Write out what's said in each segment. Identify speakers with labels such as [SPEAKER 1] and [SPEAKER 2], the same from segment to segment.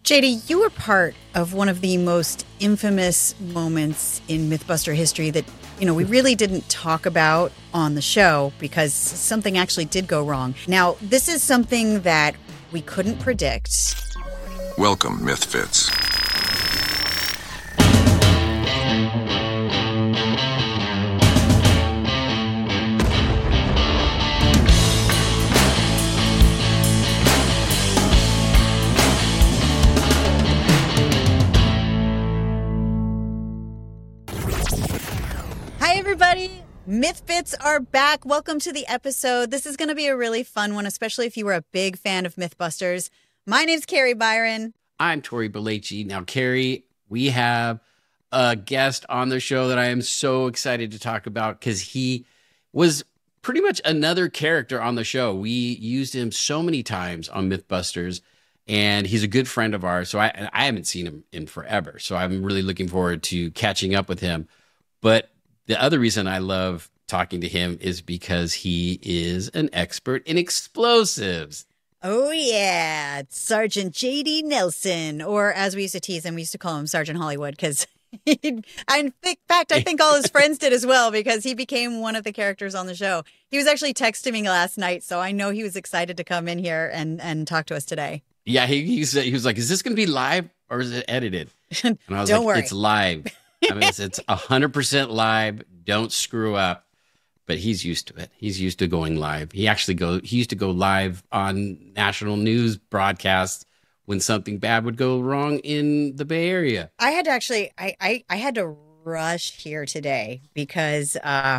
[SPEAKER 1] JD, you were part of one of the most infamous moments in Mythbuster history that, we really didn't talk about on the show because something actually did go wrong. Now, this is something that we couldn't predict.
[SPEAKER 2] Welcome, Mythfits.
[SPEAKER 1] Hi, everybody. Mythfits are back. Welcome to the episode. This is going to be a really fun one, especially if you were a big fan of Mythbusters. My name's Carrie Byron.
[SPEAKER 3] I'm Tori Belleci. Now, Carrie, we have a guest on the show that I am so excited to talk about because he was pretty much another character on the show. We used him so many times on Mythbusters, and he's a good friend of ours. So I haven't seen him in forever. So I'm really looking forward to catching up with him. But the other reason I love talking to him is because he is an expert in explosives.
[SPEAKER 1] Oh, yeah. Sergeant J.D. Nelson, or as we used to tease him, we used to call him Sergeant Hollywood because, in fact, I think all his friends did as well because he became one of the characters on the show. He was actually texting me last night, so I know he was excited to come in here and talk to us today.
[SPEAKER 3] Yeah, he was like, is this going to be live or is it edited? And I was
[SPEAKER 1] Don't worry.
[SPEAKER 3] It's live. I mean, it's 100% live. Don't screw up. But he's used to it. He's used to going live. He used to go live on national news broadcasts when something bad would go wrong in the Bay Area.
[SPEAKER 1] I had to actually, I had to rush here today because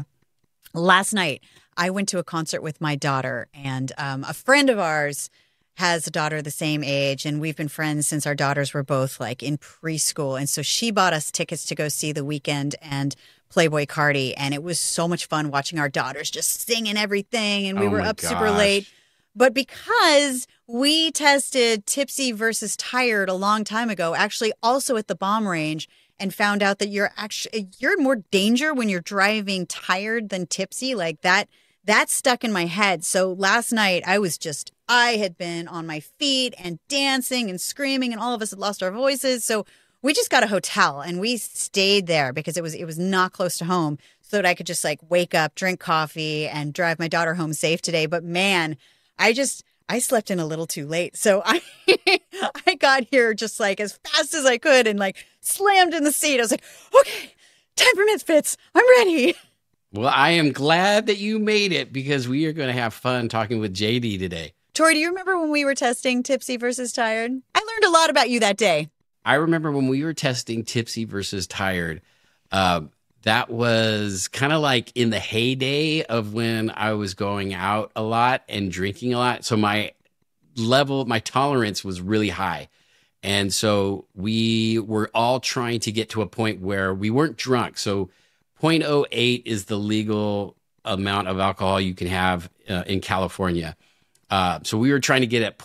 [SPEAKER 1] last night I went to a concert with my daughter, and a friend of ours has a daughter the same age, and we've been friends since our daughters were both like in preschool. And so she bought us tickets to go see The Weeknd and Playboi Carti, and it was so much fun watching our daughters just singing everything, and we were up super late. But because we tested tipsy versus tired a long time ago, actually also at the bomb range, and found out that you're in more danger when you're driving tired than tipsy, like that stuck in my head. So last night I had been on my feet and dancing and screaming, and all of us had lost our voices. So we just got a hotel and we stayed there because it was not close to home, so that I could just like wake up, drink coffee, and drive my daughter home safe today. But man, I slept in a little too late. So I got here just like as fast as I could and like slammed in the seat. I was like, okay, time for Mythfits. I'm ready.
[SPEAKER 3] Well, I am glad that you made it because we are going to have fun talking with JD today.
[SPEAKER 1] Tori, do you remember when we were testing tipsy versus tired? I learned a lot about you that day.
[SPEAKER 3] I remember when we were testing tipsy versus tired, that was kind of like in the heyday of when I was going out a lot and drinking a lot. So my tolerance was really high. And so we were all trying to get to a point where we weren't drunk. So 0.08 is the legal amount of alcohol you can have in California. So we were trying to get at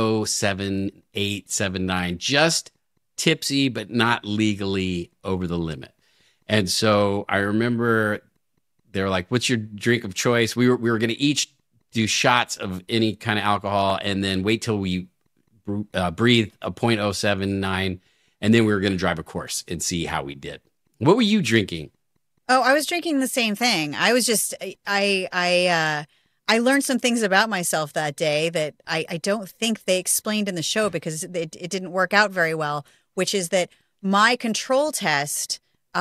[SPEAKER 3] 0.07879, just tipsy, but not legally over the limit. And so I remember they were like, what's your drink of choice? We were going to each do shots of any kind of alcohol and then wait till we breathe a 0.079. And then we were going to drive a course and see how we did. What were you drinking?
[SPEAKER 1] Oh, I was drinking the same thing. I was just, I learned some things about myself that day that I don't think they explained in the show because it didn't work out very well, which is that my control test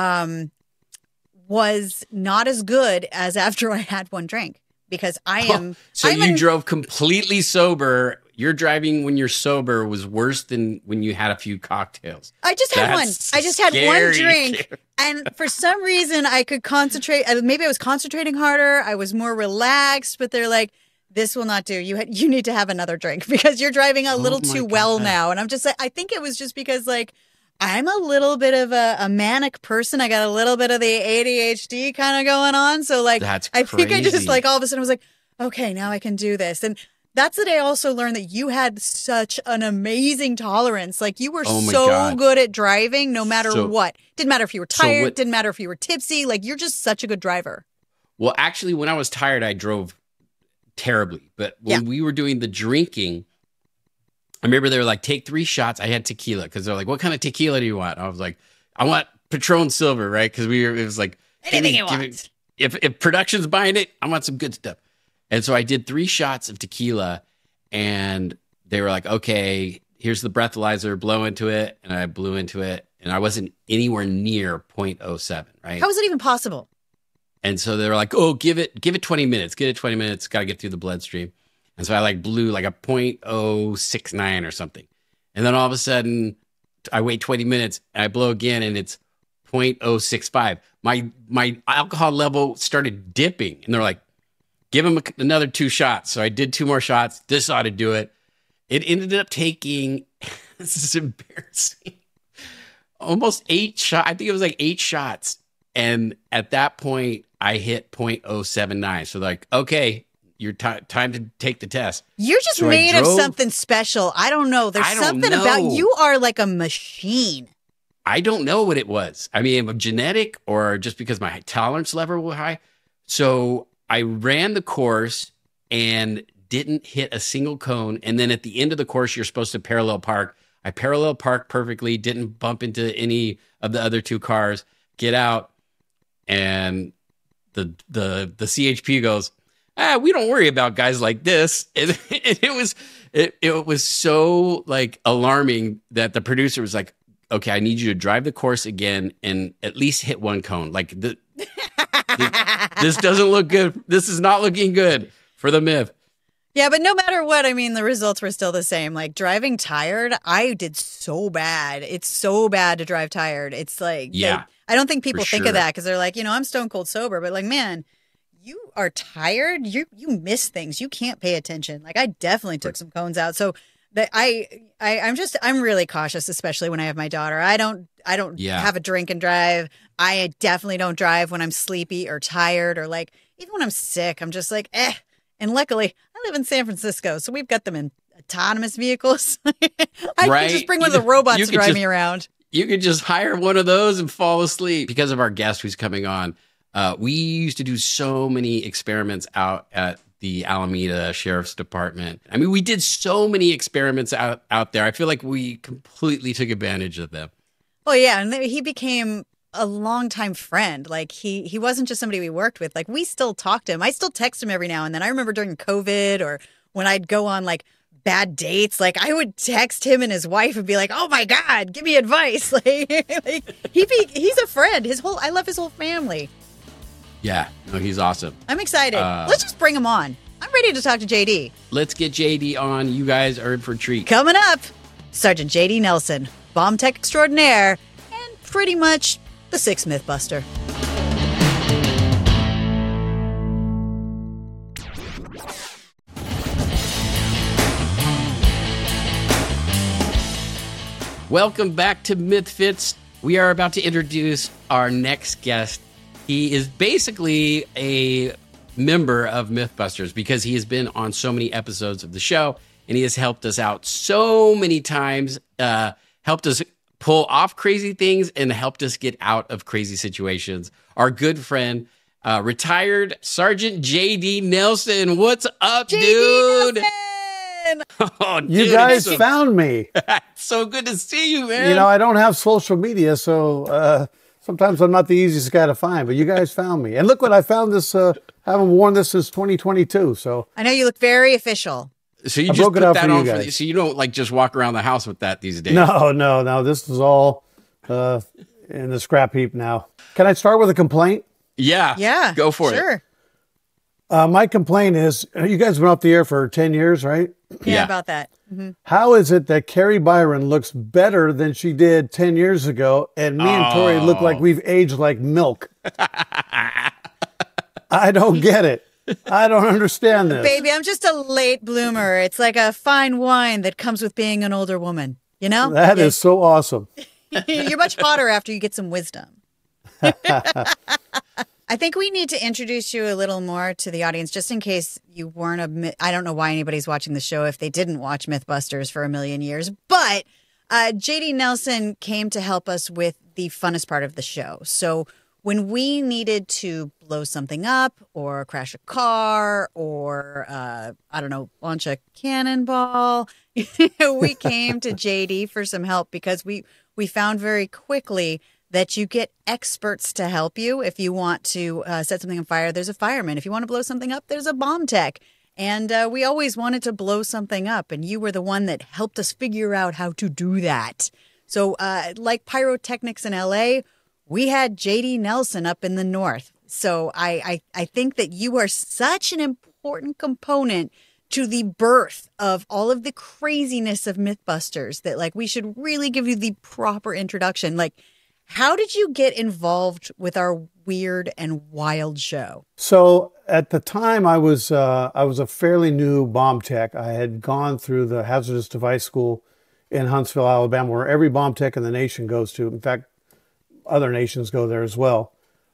[SPEAKER 1] was not as good as after I had one drink because
[SPEAKER 3] you drove completely sober. Your driving when you're sober was worse than when you had a few cocktails.
[SPEAKER 1] I just had one drink. And for some reason I could concentrate. Maybe I was concentrating harder. I was more relaxed, but they're like, this will not do. You need to have another drink because you're driving a little too well now. And I'm just like, I think it was just because like, I'm a little bit of a manic person. I got a little bit of the ADHD kind of going on. So like,
[SPEAKER 3] that's
[SPEAKER 1] I
[SPEAKER 3] crazy.
[SPEAKER 1] think I just like all of a sudden was like, okay, now I can do this. And that's the day I also learned that you had such an amazing tolerance. Like you were good at driving no matter what. Didn't matter if you were tired. Didn't matter if you were tipsy. Like you're just such a good driver.
[SPEAKER 3] Well, actually, when I was tired, I drove terribly. But when we were doing the drinking, I remember they were like, take 3 shots. I had tequila because they're like, what kind of tequila do you want? I was like, I want Patron Silver, right? Because it was like,
[SPEAKER 1] Anything you want.
[SPEAKER 3] If production's buying it, I want some good stuff. And so I did 3 shots of tequila, and they were like, okay, here's the breathalyzer, blow into it. And I blew into it, and I wasn't anywhere near 0.07, right?
[SPEAKER 1] How is it even possible?
[SPEAKER 3] And so they were like, oh, give it 20 minutes. Get it 20 minutes. Got to get through the bloodstream. And so I like blew like a 0.069 or something. And then all of a sudden I wait 20 minutes and I blow again and it's 0.065. My alcohol level started dipping, and they're like, give him another 2 shots. So I did 2 more shots. This ought to do it. It ended up taking, this is embarrassing, almost 8 shots. I think it was like 8 shots. And at that point I hit 0.079. So like, okay, you're time to take the test.
[SPEAKER 1] You're just
[SPEAKER 3] So
[SPEAKER 1] made of something special. I don't know. There's something about you are like a machine.
[SPEAKER 3] I don't know what it was. I mean, genetic or just because my tolerance level was high. So I ran the course and didn't hit a single cone. And then at the end of the course, you're supposed to parallel park. I parallel parked perfectly, didn't bump into any of the other 2 cars, get out. And the CHP goes, we don't worry about guys like this. And it was so like alarming that the producer was like, okay, I need you to drive the course again and at least hit 1 cone. Like this doesn't look good. This is not looking good for the Myth.
[SPEAKER 1] Yeah, but no matter what, I mean, the results were still the same. Like driving tired, I did so bad. It's so bad to drive tired. It's like,
[SPEAKER 3] yeah,
[SPEAKER 1] I don't think people think
[SPEAKER 3] sure.
[SPEAKER 1] of that because they're like, I'm stone cold sober, but like, man, you are tired. You miss things. You can't pay attention. Like I definitely took some cones out. So that I'm really cautious, especially when I have my daughter. I don't have a drink and drive. I definitely don't drive when I'm sleepy or tired or like even when I'm sick. I'm just like, eh. And luckily, I live in San Francisco, so we've got them in autonomous vehicles. I can just bring one of the robots to drive me around.
[SPEAKER 3] You could just hire one of those and fall asleep. Because of our guest who's coming on, we used to do so many experiments out at the Alameda Sheriff's Department. I mean, we did so many experiments out there. I feel like we completely took advantage of them.
[SPEAKER 1] Well, yeah, and he became a longtime friend. Like he wasn't just somebody we worked with. Like we still talk to him. I still text him every now and then. I remember during COVID or when I'd go on like bad dates, like I would text him and his wife and be like, "Oh my God, give me advice." Like he's a friend. I love his whole family.
[SPEAKER 3] Yeah, no, he's awesome.
[SPEAKER 1] I'm excited. Let's just bring him on. I'm ready to talk to JD.
[SPEAKER 3] Let's get JD on. You guys are in for a treat.
[SPEAKER 1] Coming up, Sergeant JD Nelson, bomb tech extraordinaire, and pretty much the 6th Mythbuster.
[SPEAKER 3] Welcome back to Mythfits. We are about to introduce our next guest. He is basically a member of Mythbusters because he has been on so many episodes of the show and he has helped us out so many times, helped us pull off crazy things and helped us get out of crazy situations. Our good friend, retired Sergeant JD Nelson. What's up,
[SPEAKER 1] JD
[SPEAKER 3] dude?
[SPEAKER 1] Nelson!
[SPEAKER 3] Oh, dude,
[SPEAKER 4] you guys found me.
[SPEAKER 3] So good to see you, man.
[SPEAKER 4] I don't have social media, so sometimes I'm not the easiest guy to find, but you guys found me. And look what I found this, haven't worn this since 2022, so.
[SPEAKER 1] I know you look very official.
[SPEAKER 3] So you just put that on so you don't like just walk around the house with that these days?
[SPEAKER 4] No. This is all in the scrap heap now. Can I start with a complaint?
[SPEAKER 3] Yeah. Go for it.
[SPEAKER 1] Sure.
[SPEAKER 4] My complaint is, you guys have been off the air for 10 years, right?
[SPEAKER 1] Yeah, about that. Mm-hmm.
[SPEAKER 4] How is it that Carrie Byron looks better than she did 10 years ago, and me and Tori look like we've aged like milk? I don't get it. I don't understand this.
[SPEAKER 1] Baby, I'm just a late bloomer. It's like a fine wine that comes with being an older woman. You know?
[SPEAKER 4] That is so awesome.
[SPEAKER 1] You're much hotter after you get some wisdom. I think we need to introduce you a little more to the audience, just in case you weren't I don't know why anybody's watching the show if they didn't watch Mythbusters for a million years. But JD Nelson came to help us with the funnest part of the show. So when we needed to blow something up or crash a car or, I don't know, launch a cannonball, we came to JD for some help because we found very quickly that you get experts to help you. If you want to set something on fire, there's a fireman. If you want to blow something up, there's a bomb tech. And we always wanted to blow something up, and you were the one that helped us figure out how to do that. So like pyrotechnics in LA, we had JD Nelson up in the north. So I think that you are such an important component to the birth of all of the craziness of Mythbusters that like we should really give you the proper introduction. Like, how did you get involved with our weird and wild show?
[SPEAKER 4] So at the time, I was a fairly new bomb tech. I had gone through the hazardous device school in Huntsville, Alabama, where every bomb tech in the nation goes to. In fact, other nations go there as well.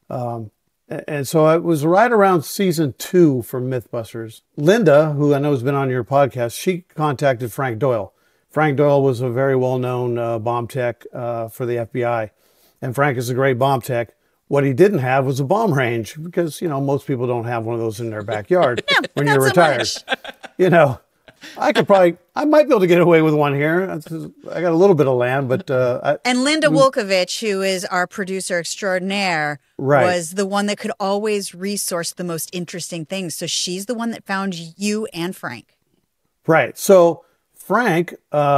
[SPEAKER 4] And so it was right around season 2 for Mythbusters. Linda, who I know has been on your podcast, she contacted Frank Doyle. Frank Doyle was a very well-known bomb tech for the FBI. And Frank is a great bomb tech. What he didn't have was a bomb range because, you know, most people don't have one of those in their backyard when you're retired. You know, I might be able to get away with one here. I got a little bit of land, but...
[SPEAKER 1] and Linda Wolkovich, who is our producer extraordinaire, was the one that could always resource the most interesting things. So she's the one that found you and Frank. Right.
[SPEAKER 4] So Frank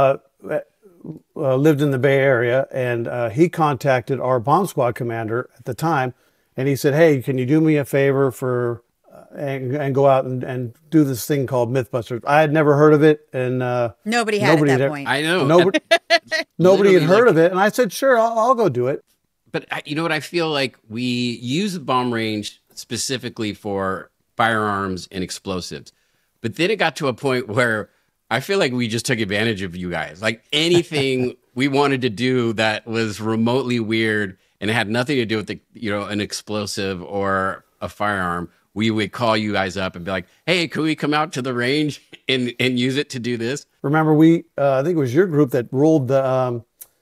[SPEAKER 4] lived in the Bay Area, and he contacted our bomb squad commander at the time, and he said, hey, can you do me a favor for... And go out and do this thing called Mythbusters. I had never heard of it, and
[SPEAKER 1] nobody had at that point.
[SPEAKER 3] I know.
[SPEAKER 4] Nobody had heard of it, and I said, sure, I'll go do it.
[SPEAKER 3] But you know what? I feel like we use the bomb range specifically for firearms and explosives. But then it got to a point where I feel like we just took advantage of you guys. Like anything we wanted to do that was remotely weird and it had nothing to do with an explosive or a firearm, we would call you guys up and be like, hey, could we come out to the range and use it to do this?
[SPEAKER 4] Remember, I think it was your group that rolled the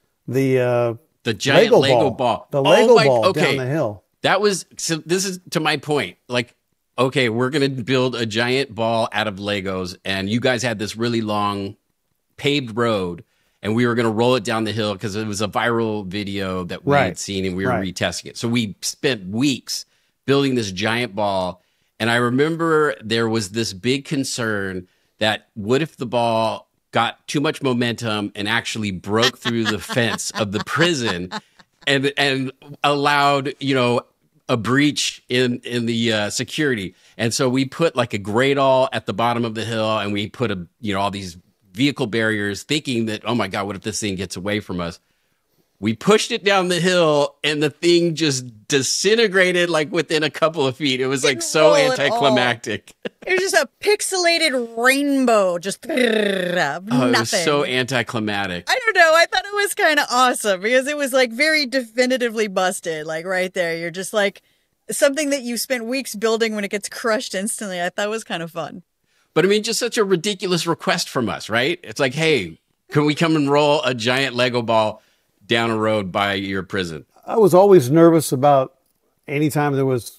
[SPEAKER 3] giant Lego ball.
[SPEAKER 4] The Lego ball down the hill.
[SPEAKER 3] So this is to my point. Like, okay, we're going to build a giant ball out of Legos. And you guys had this really long paved road and we were going to roll it down the hill because it was a viral video that we had seen and we were retesting it. So we spent weeks building this giant ball. And I remember there was this big concern that what if the ball got too much momentum and actually broke through the fence of the prison and allowed, a breach in the security. And so we put like a great all at the bottom of the hill and we put all these vehicle barriers thinking that, oh my God, what if this thing gets away from us? We pushed it down the hill and the thing just disintegrated like within a couple of feet. It was like so anticlimactic.
[SPEAKER 1] It was just a pixelated rainbow, just nothing.
[SPEAKER 3] It was so anticlimactic.
[SPEAKER 1] I don't know. I thought it was kind of awesome because it was like very definitively busted. Like right there, you're just like something that you spent weeks building when it gets crushed instantly. I thought it was kind of fun.
[SPEAKER 3] But I mean, just such a ridiculous request from us, right? It's like, hey, can we come and roll a giant Lego ball down a road by your prison?
[SPEAKER 4] I was always nervous about any time there was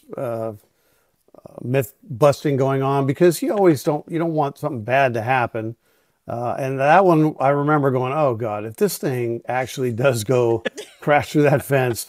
[SPEAKER 4] myth busting going on because you don't want something bad to happen. And that one, I remember going, oh God, if this thing actually does go crash through that fence,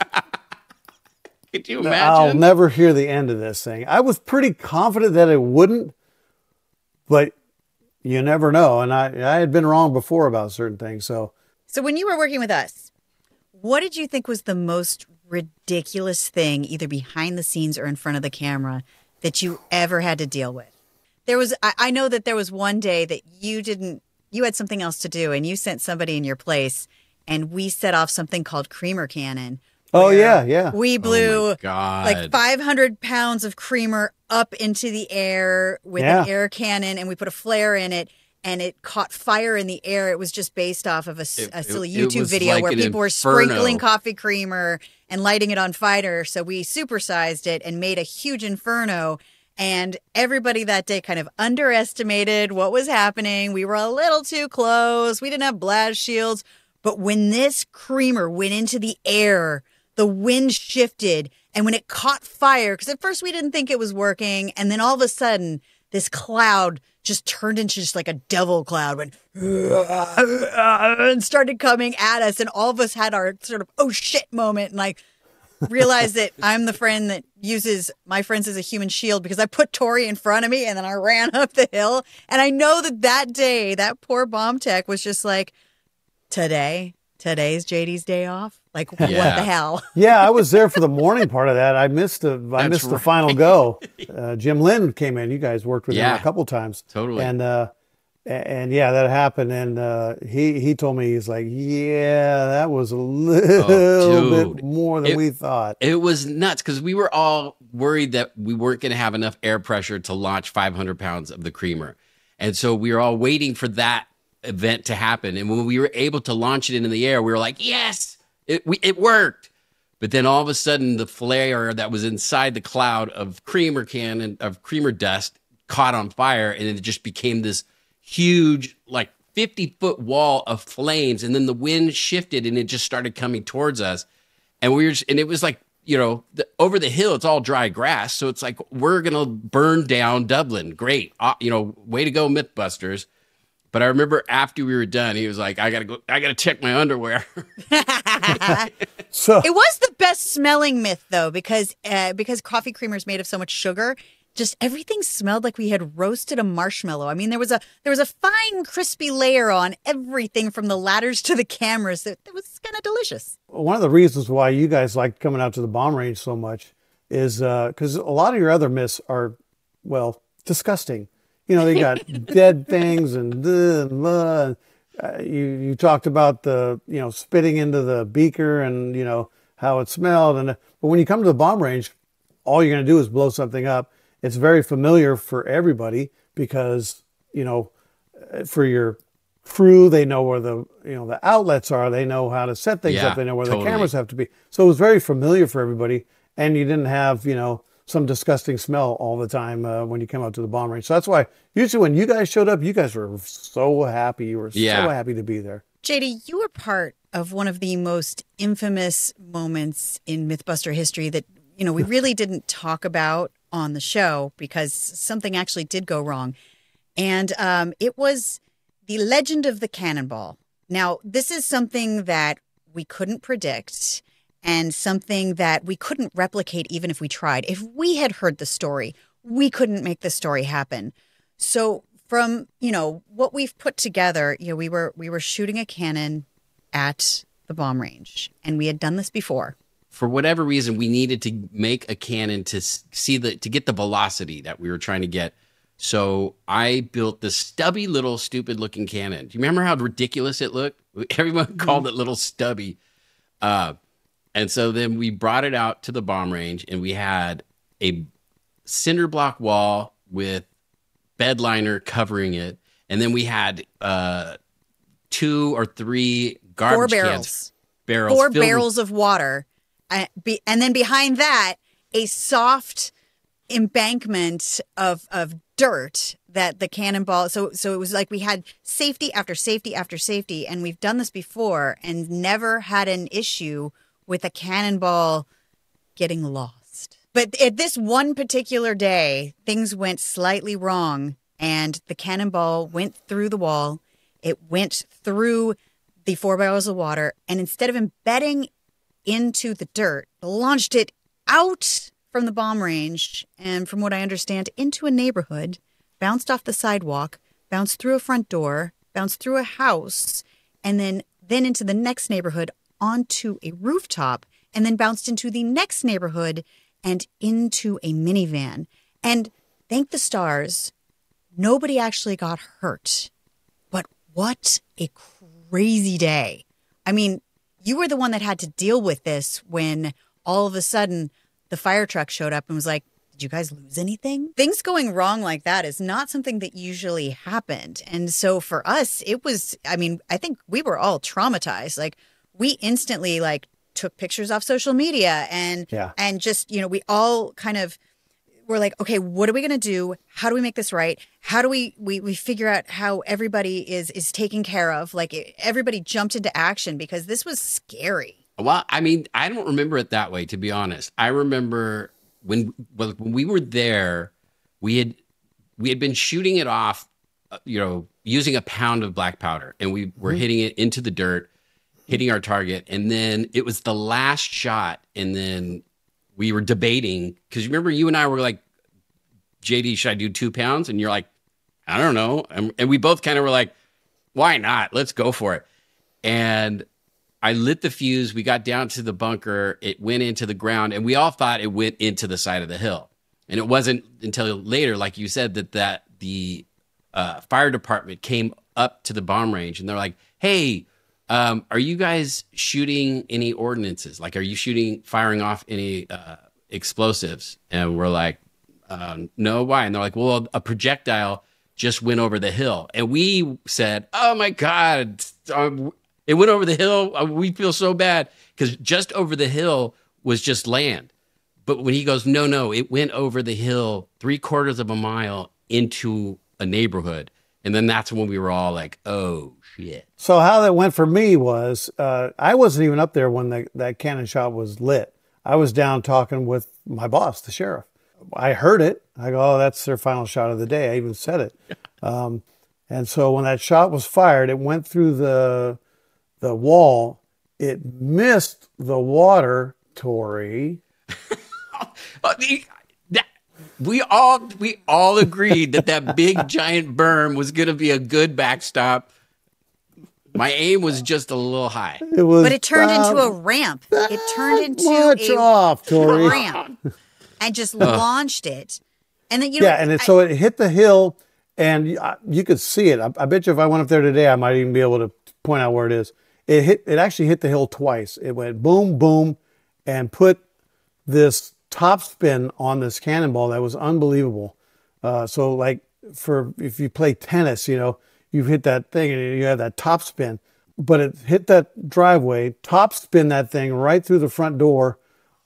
[SPEAKER 3] could you imagine?
[SPEAKER 4] I'll never hear the end of this thing. I was pretty confident that it wouldn't, but you never know. And I had been wrong before about certain things. So
[SPEAKER 1] when you were working with us, what did you think was the most ridiculous thing, either behind the scenes or in front of the camera, that you ever had to deal with? I know that there was one day that you had something else to do and you sent somebody in your place and we set off something called creamer cannon.
[SPEAKER 4] Oh, yeah.
[SPEAKER 1] We blew like 500 pounds of creamer up into the air with an air cannon and we put a flare in it. And it caught fire in the air. It was just based off of a silly YouTube video where people were sprinkling coffee creamer and lighting it on fire. So we supersized it and made a huge inferno. And everybody that day kind of underestimated what was happening. We were a little too close. We didn't have blast shields. But when this creamer went into the air, the wind shifted And when it caught fire, because at first we didn't think it was working, and then all of a sudden this cloud just turned into just like a devil cloud, went and started coming at us, and all of us had our sort of oh shit moment, and like realized that I'm the friend that uses my friends as a human shield because I put Tori in front of me and then I ran up the hill. And I know that day, that poor bomb tech was just like, today's JD's day off. Like, what the hell?
[SPEAKER 4] Yeah, I was there for the morning part of that. I missed the final go. Jim Lynn came in. You guys worked with him a couple times.
[SPEAKER 3] Totally.
[SPEAKER 4] And yeah, that happened. And he told me, he's like, yeah, that was a little bit more than we thought.
[SPEAKER 3] It was nuts because we were all worried that we weren't going to have enough air pressure to launch 500 pounds of the creamer. And so we were all waiting for that event to happen. And when we were able to launch it into the air, we were like, yes, it worked. But then all of a sudden, the flare that was inside the cloud of creamer dust caught on fire, and it just became this huge, like 50-foot wall of flames. And then the wind shifted and it just started coming towards us. And and it was like, over the hill, it's all dry grass. So it's like, we're going to burn down Dublin. Great. Way to go, Mythbusters. But I remember after we were done, he was like, I gotta check my underwear.
[SPEAKER 4] So
[SPEAKER 1] it was the best smelling myth though, because coffee creamer is made of so much sugar. Just everything smelled like we had roasted a marshmallow. I mean, there was a fine, crispy layer on everything from the ladders to the cameras. It was kind of delicious.
[SPEAKER 4] One of the reasons why you guys like coming out to the bomb range so much is because a lot of your other myths are, well, disgusting. They got dead things and you talked about the, spitting into the beaker and, how it smelled. But when you come to the bomb range, all you're going to do is blow something up. It's very familiar for everybody because, for your crew, they know where the outlets are. They know how to set things up. They know where the cameras have to be. So it was very familiar for everybody. And you didn't have, some disgusting smell all the time when you came out to the bomb range. So that's why usually when you guys showed up, you guys were so happy. You were so happy to be there.
[SPEAKER 1] JD, you were part of one of the most infamous moments in Mythbuster history that, we really didn't talk about on the show because something actually did go wrong. And it was the legend of the cannonball. Now, this is something that we couldn't predict. And something that we couldn't replicate even if we tried. If we had heard the story, we couldn't make the story happen. So from, what we've put together, we were shooting a cannon at the bomb range. And we had done this before.
[SPEAKER 3] For whatever reason, we needed to make a cannon to get the velocity that we were trying to get. So I built this stubby little stupid looking cannon. Do you remember how ridiculous it looked? Everyone called it Little Stubby. And so then we brought it out to the bomb range, and we had a cinder block wall with bed liner covering it. And then we had 2 or 3 garbage cans.
[SPEAKER 1] Four barrels of water. And then behind that, a soft embankment of dirt that the cannonball. So it was like we had safety after safety after safety. And we've done this before and never had an issue with a cannonball getting lost. But at this one particular day, things went slightly wrong, and the cannonball went through the wall. It went through the 4 barrels of water, and instead of embedding into the dirt, launched it out from the bomb range, and from what I understand, into a neighborhood, bounced off the sidewalk, bounced through a front door, bounced through a house, and then into the next neighborhood, onto a rooftop, and then bounced into the next neighborhood and into a minivan. And thank the stars, nobody actually got hurt. But what a crazy day. I mean, you were the one that had to deal with this when all of a sudden the fire truck showed up and was like, did you guys lose anything? Things going wrong like that is not something that usually happened. And so for us, it was, I think we were all traumatized. Like, we instantly took pictures off social media and just, we all kind of were like, okay, what are we going to do? How do we make this right? How do we figure out how everybody is taken care of? Like, everybody jumped into action because this was scary.
[SPEAKER 3] Well, I mean, I don't remember it that way, to be honest. I remember when we were there, we had been shooting it off, using a pound of black powder, and we were hitting it into the dirt, hitting our target, and then it was the last shot, and then we were debating because remember you and I were like, JD, should I do 2 pounds? And you're like, I don't know, and we both kind of were like, why not? Let's go for it. And I lit the fuse. We got down to the bunker. It went into the ground, and we all thought it went into the side of the hill. And it wasn't until later, like you said, that the fire department came up to the bomb range, and they're like, "Hey, are you guys shooting any ordnances? Like, are you firing off any explosives?" And we're like, "No, why?" And they're like, "Well, a projectile just went over the hill." And we said, "Oh my God, it went over the hill. We feel so bad," because just over the hill was just land. But when he goes, no, it went over the hill 3/4 of a mile into a neighborhood. And then that's when we were all like, oh, shit.
[SPEAKER 4] So how that went for me was I wasn't even up there when that cannon shot was lit. I was down talking with my boss, the sheriff. I heard it. I go, oh, that's their final shot of the day. I even said it. And so when that shot was fired, it went through the wall. It missed the water, Tori.
[SPEAKER 3] We all agreed that big giant berm was going to be a good backstop. My aim was just a little high.
[SPEAKER 1] But it turned into a ramp. It turned into a ramp and just launched it. And then
[SPEAKER 4] so it hit the hill, and you could see it. I bet you if I went up there today, I might even be able to point out where it is. It actually hit the hill twice. It went boom, boom, and put this top spin on this cannonball that was unbelievable. So like if you play tennis, you hit that thing and you have that top spin, but it hit that driveway, top spin that thing right through the front door,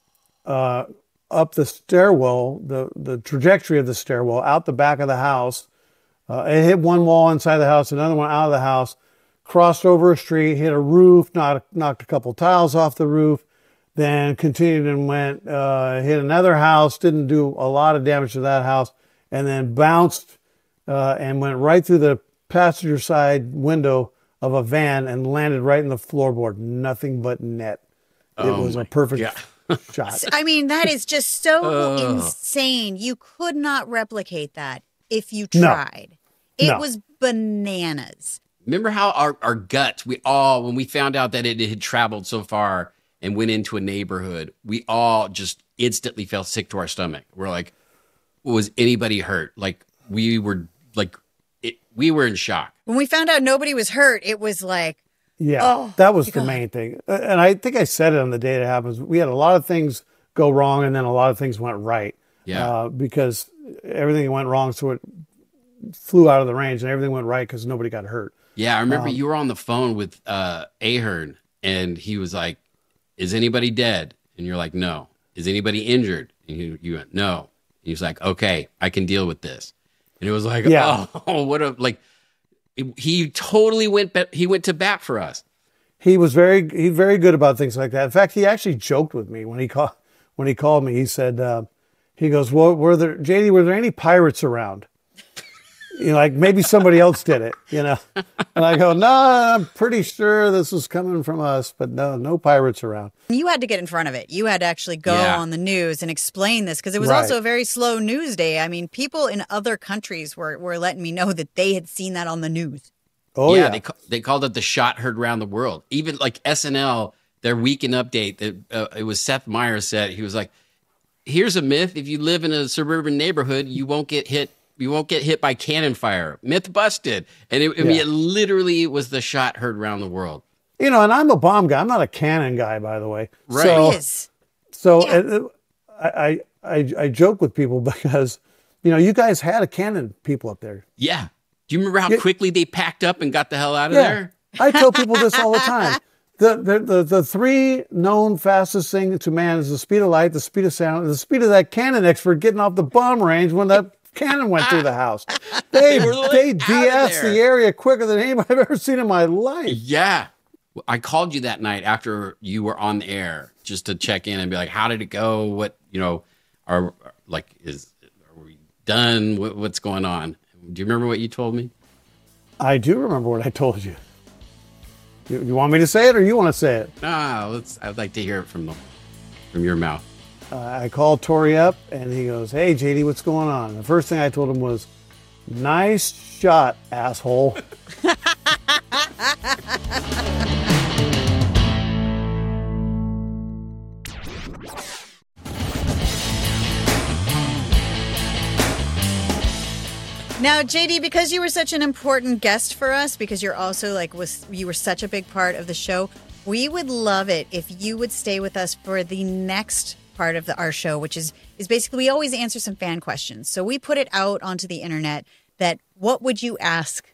[SPEAKER 4] up the stairwell, the trajectory of the stairwell, out the back of the house. It hit one wall inside the house, another one out of the house, crossed over a street, hit a roof, knocked a couple tiles off the roof, then continued and went, hit another house, didn't do a lot of damage to that house, and then bounced and went right through the passenger side window of a van and landed right in the floorboard. Nothing but net. It was a perfect shot.
[SPEAKER 1] I mean, that is just so insane. You could not replicate that if you tried. It was bananas.
[SPEAKER 3] Remember how our guts, when we found out that it had traveled so far and went into a neighborhood, we all just instantly felt sick to our stomach. We're like, was anybody hurt? Like we were in shock.
[SPEAKER 1] When we found out nobody was hurt, it was like,
[SPEAKER 4] that was the main thing. And I think I said it on the day it happens. We had a lot of things go wrong, and then a lot of things went right. Yeah. Because everything went wrong, so it flew out of the range, and everything went right because nobody got hurt. Yeah,
[SPEAKER 3] I remember you were on the phone with Ahern, and he was like, "Is anybody dead?" And you're like, "No." "Is anybody injured?" And you went, "No." And he was like, "Okay, I can deal with this." And it was like, oh, what a he totally went to bat for us.
[SPEAKER 4] He's very good about things like that. In fact, he actually joked with me when he called me. He said, he goes, "Well, were there any pirates around?" Like maybe somebody else did it, And I go, "No, I'm pretty sure this was coming from us, but no pirates around."
[SPEAKER 1] You had to get in front of it. You had to actually go on the news and explain this because it was also a very slow news day. I mean, people in other countries were letting me know that they had seen that on the news.
[SPEAKER 4] Oh, yeah.
[SPEAKER 3] They called it the shot heard around the world. Even like SNL, their weekend update, it was Seth Meyers said, he was like, "Here's a myth. If you live in a suburban neighborhood, you won't get hit. You won't get hit by cannon fire. Myth busted." And it literally was the shot heard around the world.
[SPEAKER 4] And I'm a bomb guy. I'm not a cannon guy, by the way.
[SPEAKER 3] Right.
[SPEAKER 4] So I joke with people because, you guys had a cannon people up there.
[SPEAKER 3] Yeah. Do you remember how quickly they packed up and got the hell out of there?
[SPEAKER 4] I tell people this all the time. The three known fastest things to man is the speed of light, the speed of sound, and the speed of that cannon expert getting off the bomb range when that cannon went through the house. They de-essed the area quicker than anybody I've ever seen in my life.
[SPEAKER 3] Yeah. I called you that night after you were on the air just to check in and be like, how did it go? What, are we done? What's going on? Do you remember what you told me?
[SPEAKER 4] I do remember what I told you. You want me to say it or you want to say it?
[SPEAKER 3] I'd like to hear it from your mouth.
[SPEAKER 4] I called Tori up and he goes, "Hey, JD, what's going on?" The first thing I told him was, "Nice shot, asshole."
[SPEAKER 1] Now, JD, because you were such an important guest for us, because you're also you were such a big part of the show, we would love it if you would stay with us for the next part of our show, which is basically we always answer some fan questions. So we put it out onto the internet that what would you ask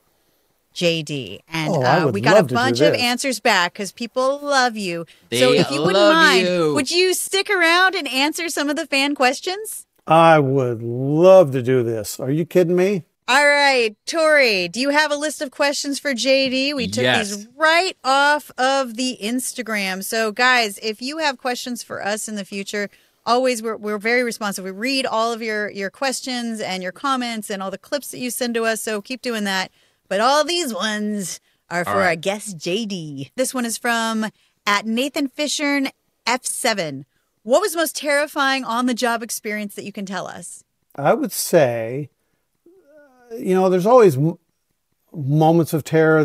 [SPEAKER 1] JD? And we got a bunch of answers back because people love you. So if you wouldn't mind, would you stick around and answer some of the fan questions?
[SPEAKER 4] I would love to do this. Are you kidding me?
[SPEAKER 1] All right, Tori, do you have a list of questions for JD? We took these right off of the Instagram. So, guys, if you have questions for us in the future, always we're very responsive. We read all of your questions and your comments and all the clips that you send to us. So keep doing that. But all these ones are for our guest JD. This one is from @NathanFishern F7. What was most terrifying on the job experience that you can tell us?
[SPEAKER 4] I would say, there's always moments of terror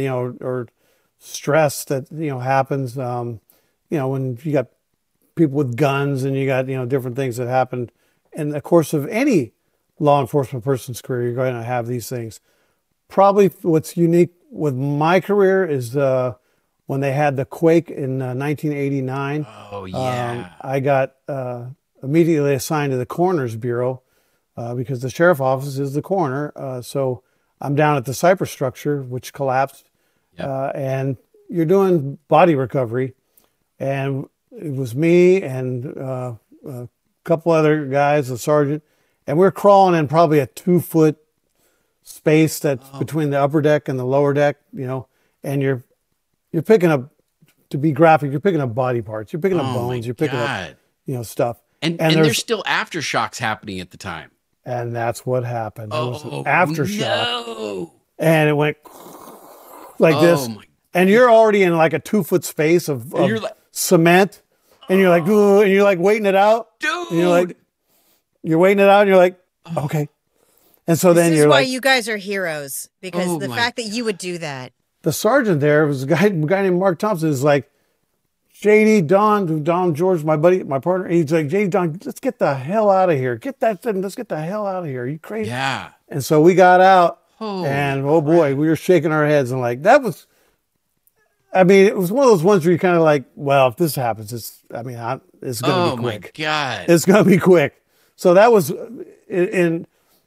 [SPEAKER 4] or stress that, happens, when you got people with guns and you got, different things that happen. In the course of any law enforcement person's career, you're going to have these things. Probably what's unique with my career is when they had the quake in 1989.
[SPEAKER 3] Oh, yeah.
[SPEAKER 4] I got immediately assigned to the Coroner's Bureau because the sheriff's office is the coroner. So I'm down at the Cypress structure, which collapsed. Yep. And you're doing body recovery. And it was me and a couple other guys, a sergeant. And we're crawling in probably a 2-foot space that's between the upper deck and the lower deck, and you're picking up, to be graphic, you're picking up body parts, you're picking up bones, you're picking up, stuff.
[SPEAKER 3] And there's still aftershocks happening at the time.
[SPEAKER 4] And that's what happened. There was an aftershock.
[SPEAKER 3] No.
[SPEAKER 4] And it went like this. And you're already in like a 2-foot space of cement. And you're like, ooh, and you're like waiting it out.
[SPEAKER 3] Dude.
[SPEAKER 4] And you're waiting it out and you're like, okay. And so then
[SPEAKER 1] this
[SPEAKER 4] you're
[SPEAKER 1] is why
[SPEAKER 4] like,
[SPEAKER 1] you guys are heroes, because the fact that you would do that.
[SPEAKER 4] The sergeant there was a guy named Mark Thompson. Is like, JD, Don George, my buddy, my partner. He's like, JD, Don, let's get the hell out of here. Get that thing. Let's get the hell out of here. Are you crazy?
[SPEAKER 3] Yeah.
[SPEAKER 4] And so we got out,
[SPEAKER 3] Holy
[SPEAKER 4] and oh boy, we were shaking our heads and like that was. I mean, it was one of those ones where you kind of like, well, if this happens, it's going to be quick.
[SPEAKER 3] Oh my God.
[SPEAKER 4] It's going to be quick. So that was, and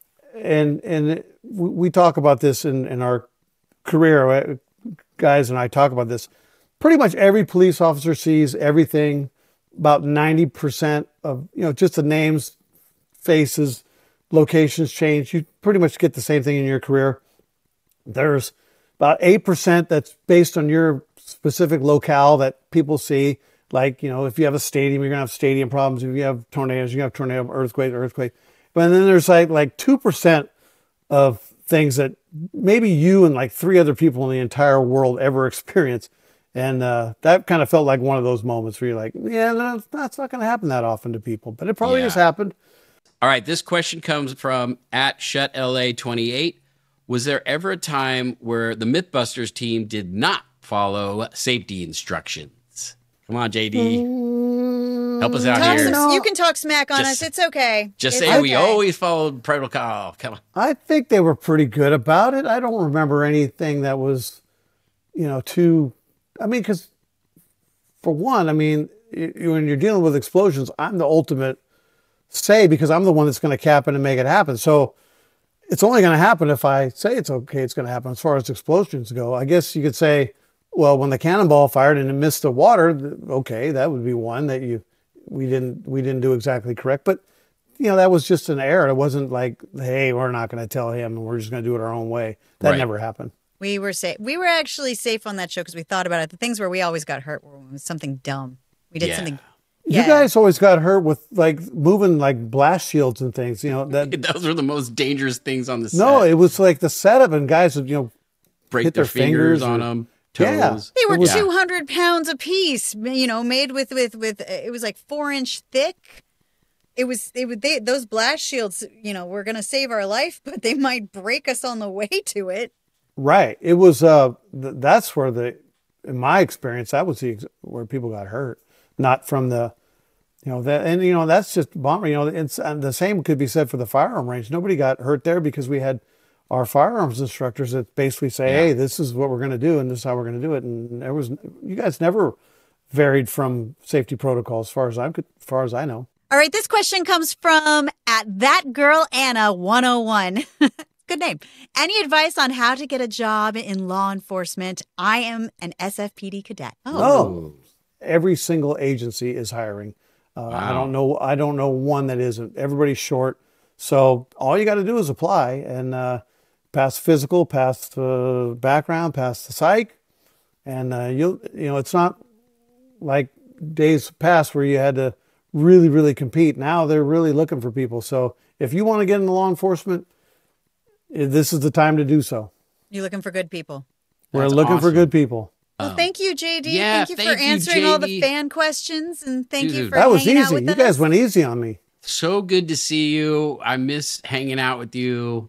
[SPEAKER 4] we talk about this in our career. Guys and I talk about this. Pretty much every police officer sees everything. About 90% of, just the names, faces, locations change. You pretty much get the same thing in your career. There's about 8% that's based on your specific locale that people see. Like, if you have a stadium, you're going to have stadium problems. If you have tornadoes, you're going to have tornado, earthquake. But then there's like 2% of things that maybe you and like 3 other people in the entire world ever experience. And that kind of felt like one of those moments where you're like, yeah, no, that's not going to happen that often to people, but it probably has happened.
[SPEAKER 3] All right. This question comes from @ShutLA28. Was there ever a time where the Mythbusters team did not follow safety instructions? Come on, JD. Help us out here.
[SPEAKER 1] You can talk smack on us. It's okay.
[SPEAKER 3] Just say we always followed protocol. Come on.
[SPEAKER 4] I think they were pretty good about it. I don't remember anything that was, too... because for one, when you're dealing with explosions, I'm the ultimate say because I'm the one that's going to cap it and make it happen. So it's only going to happen if I say it's okay, it's going to happen. As far as explosions go, I guess you could say, well, when the cannonball fired and it missed the water, okay, that would be one that we didn't do exactly correct. But that was just an error. It wasn't like, hey, we're not going to tell him and we're just going to do it our own way. That never happened.
[SPEAKER 1] We were safe. We were actually safe on that show because we thought about it. The things where we always got hurt were when it was something dumb. We did something.
[SPEAKER 4] You guys always got hurt with like moving like blast shields and things. You know that
[SPEAKER 3] Those were the most dangerous things on the set.
[SPEAKER 4] no, it was like the setup and guys would
[SPEAKER 3] break
[SPEAKER 4] hit
[SPEAKER 3] their fingers
[SPEAKER 4] or-
[SPEAKER 3] on them,
[SPEAKER 4] Yeah.
[SPEAKER 3] toes.
[SPEAKER 1] They were
[SPEAKER 4] It was-
[SPEAKER 1] 200 pounds a piece, made with it was like 4-inch thick. Those blast shields, were going to save our life, but they might break us on the way to it.
[SPEAKER 4] Right. It was that's where in my experience that was where people got hurt, not from the that's just bomber. It's and the same could be said for the firearm range. Nobody got hurt there because we had our firearms instructors that basically say, "Hey, this is what we're going to do, and this is how we're going to do it." And you guys never varied from safety protocols, as far as I know.
[SPEAKER 1] All right, this question comes from @thatgirlanna101. Good name. Any advice on how to get a job in law enforcement? I am an SFPD cadet.
[SPEAKER 4] Oh, every single agency is hiring.
[SPEAKER 3] Wow.
[SPEAKER 4] I don't know one that isn't. Everybody's short, so all you got to do is apply and pass physical, pass the background, pass the psych, and it's not like days past where you had to really, really compete. Now they're really looking for people. So if you want to get into law enforcement, this is the time to do so.
[SPEAKER 1] You're looking for good people.
[SPEAKER 4] We're
[SPEAKER 3] That's
[SPEAKER 4] looking for
[SPEAKER 3] awesome.
[SPEAKER 4] good people.
[SPEAKER 1] Well, thank you, JD.
[SPEAKER 3] yeah,
[SPEAKER 1] thank you for
[SPEAKER 3] thank you,
[SPEAKER 1] answering all the
[SPEAKER 3] JD.
[SPEAKER 1] fan questions, and thank you
[SPEAKER 3] Dude,
[SPEAKER 1] for
[SPEAKER 4] That was
[SPEAKER 1] hanging out
[SPEAKER 4] easy.
[SPEAKER 1] with
[SPEAKER 4] You
[SPEAKER 1] us.
[SPEAKER 4] guys went easy on me.
[SPEAKER 3] So good to see you. I miss hanging out with you.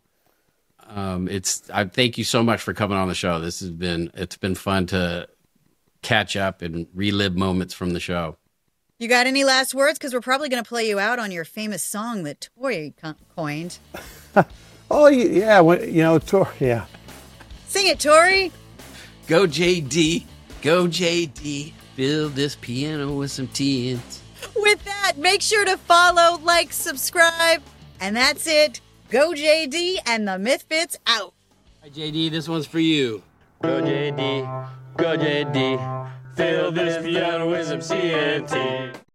[SPEAKER 3] I thank you so much for coming on the show. It's been fun to catch up and relive moments from the show.
[SPEAKER 1] You got any last words? Because we're probably going to play you out on your famous song that Tori coined.
[SPEAKER 4] Oh yeah, yeah.
[SPEAKER 1] Sing it, Tori.
[SPEAKER 3] Go JD, go JD. Fill this piano with some TNT.
[SPEAKER 1] With that, make sure to follow, like, subscribe, and that's it. Go JD and the Mythfits out.
[SPEAKER 3] Hi JD, this one's for you.
[SPEAKER 5] Go JD, fill this piano with some TNT.